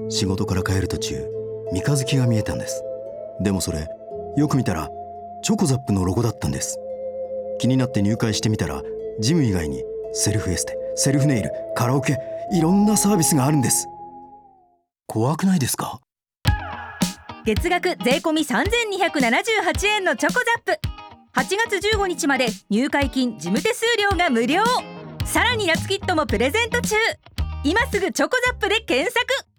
仕事から帰る途中、三日月が見えたんです。でもそれよく見たらチョコザップのロゴだったんです。気になって入会してみたら、ジム以外にセルフエステ、セルフネイル、カラオケ、いろんなサービスがあるんです。怖くないですか？ 月額税込3278円のチョコザップ、8月15日まで入会金・事務手数料が無料。さらに夏キットもプレゼント中。今すぐチョコザップで検索。